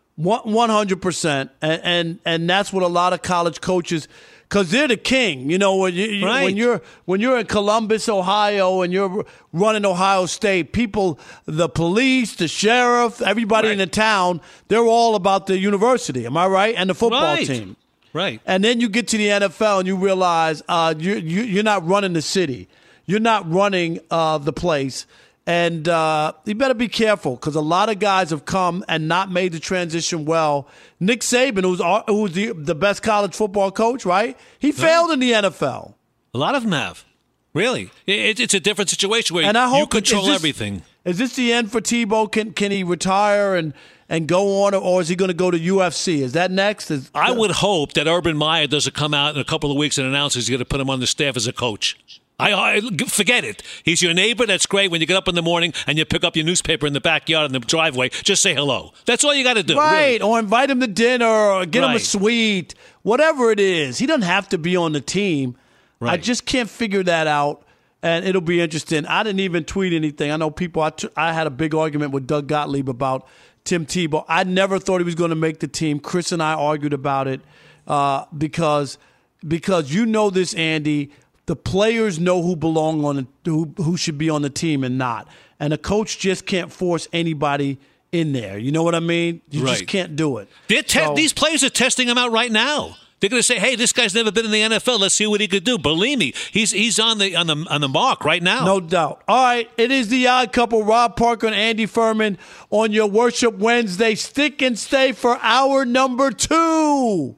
One hundred percent, and and and that's what a lot of college coaches, because they're the king. You know, when you, you- Right. when you're when you're in Columbus, Ohio, and you're running Ohio State, people, the police, the sheriff, everybody in the town, they're all about the university. Am I right? And the football Right. team. Right. And then you get to the N F L and you realize uh, you, you you're not running the city, you're not running uh, the place. And uh, you better be careful because a lot of guys have come and not made the transition well. Nick Saban, who's our- who's the, the best college football coach, right? He failed in the N F L. A lot of them have. Really. It, it's a different situation where And I you hope control is this- everything. Is this the end for Tebow? Can can he retire and, and go on, or is he going to go to U F C? Is that next? Is, I would hope that Urban Meyer doesn't come out in a couple of weeks and announce he's going to put him on the staff as a coach. I, I forget it. He's your neighbor. That's great. When you get up in the morning and you pick up your newspaper in the backyard in the driveway, just say hello. That's all you got to do. Right, really. or invite him to dinner, or get him a Right. suite, whatever it is. He doesn't have to be on the team. I Right. just can't figure that out, and it'll be interesting. I didn't even tweet anything. I know people, I, t- I had a big argument with Doug Gottlieb about Tim Tebow. I never thought he was going to make the team. Chris and I argued about it uh, because because you know this, Andy, the players know who belong on the, who who should be on the team and not. And a coach just can't force anybody in there. You know what I mean? You just Right. can't do it. They're te- So- these players are testing him out right now. They're going to say, "Hey, this guy's never been in the N F L. Let's see what he could do." Believe me, he's he's on the on the on the mark right now. No doubt. All right, it is the Odd Couple, Rob Parker and Andy Furman on your Worship Wednesday. Stick and stay for hour number two.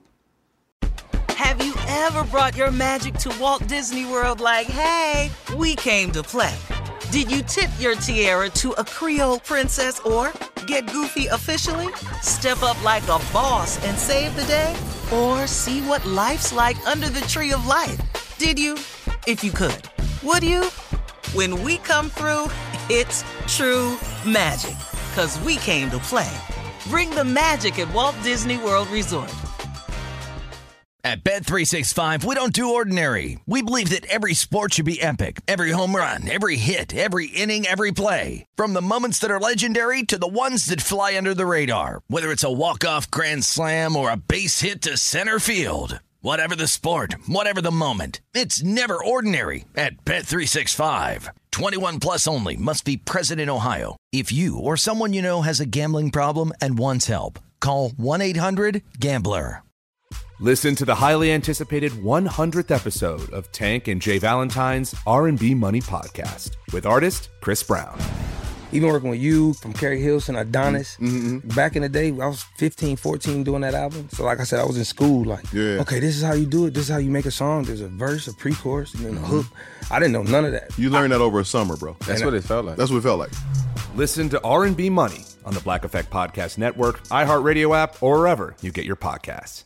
Have you ever brought your magic to Walt Disney World like, hey, we came to play? Did you tip your tiara to a Creole princess or get goofy officially? Step up like a boss and save the day? Or see what life's like under the tree of life? Did you? If you could. Would you? When we come through, it's true magic. 'Cause we came to play. Bring the magic at Walt Disney World Resort. At Bet three sixty-five, we don't do ordinary. We believe that every sport should be epic. Every home run, every hit, every inning, every play. From the moments that are legendary to the ones that fly under the radar. Whether it's a walk-off grand slam or a base hit to center field. Whatever the sport, whatever the moment. It's never ordinary at Bet three sixty-five. twenty-one plus only. Must be present in Ohio. If you or someone you know has a gambling problem and wants help, call one eight hundred gambler. Listen to the highly anticipated one hundredth episode of Tank and Jay Valentine's R and B Money Podcast with artist Chris Brown. Even working with you, from Kerry Hilson, Adonis, Mm-hmm. back in the day, I was fifteen, fourteen doing that album. So like I said, I was in school like, Yeah. okay, this is how you do it. This is how you make a song. There's a verse, a pre-chorus, and then a hook. I didn't know none of that. You learned that over a summer, bro. That's And what I- it felt like. That's what it felt like. Listen to R and B Money on the Black Effect Podcast Network, iHeartRadio app, or wherever you get your podcasts.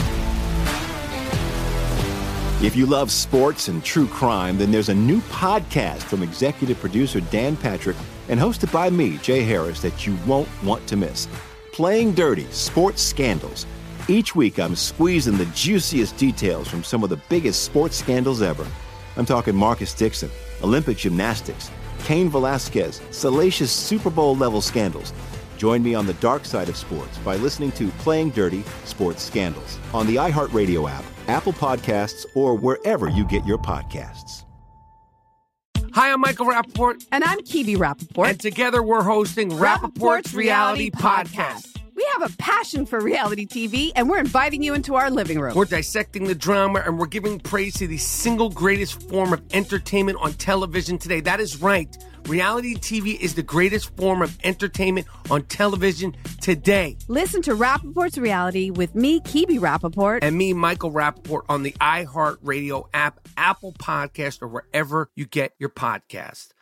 If you love sports and true crime, then there's a new podcast from executive producer Dan Patrick and hosted by me, Jay Harris, that you won't want to miss. Playing Dirty: Sports Scandals. Each week, I'm squeezing the juiciest details from some of the biggest sports scandals ever. I'm talking Marcus Dixon, Olympic gymnastics, Cain Velasquez, salacious Super Bowl-level scandals. Join me on the dark side of sports by listening to Playing Dirty: Sports Scandals on the iHeartRadio app, Apple Podcasts, or wherever you get your podcasts. Hi, I'm Michael Rappaport. And I'm Kibi Rappaport. And together we're hosting Rappaport's Reality Podcast. We have a passion for reality T V, and we're inviting you into our living room. We're dissecting the drama, and we're giving praise to the single greatest form of entertainment on television today. That is right. Reality T V is the greatest form of entertainment on television today. Listen to Rappaport's Reality with me, Kibi Rappaport. And me, Michael Rappaport, on the iHeartRadio app, Apple Podcast, or wherever you get your podcast.